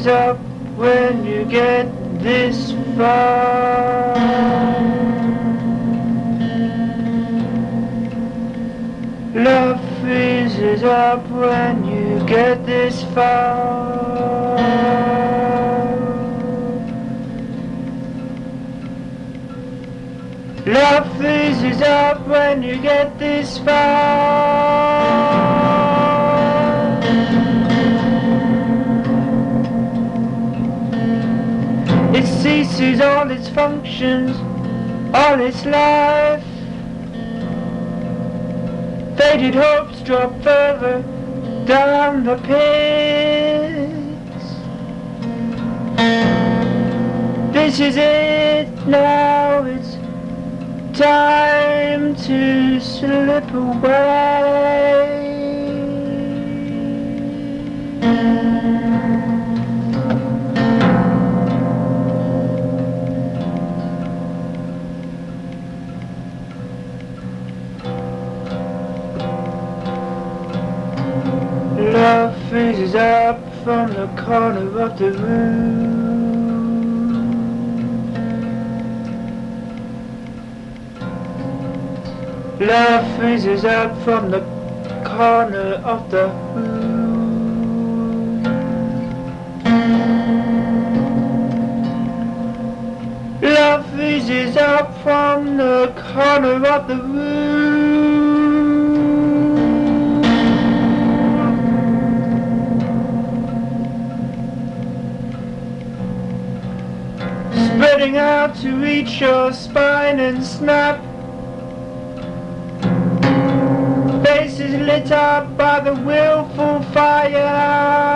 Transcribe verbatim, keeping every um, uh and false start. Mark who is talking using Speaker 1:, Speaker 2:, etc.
Speaker 1: up when you get this far. Love freezes up when you get this far. Love freezes up when you get this far. It ceases all its functions, all its life. Faded hopes drop further down the pits. This is it now, it's time to slip away. Love freezes up from the corner of the room. Love freezes up from the corner of the room. Love freezes up from the corner of the room. Spreading out to reach your spine and snap. Faces lit up by the willful fire.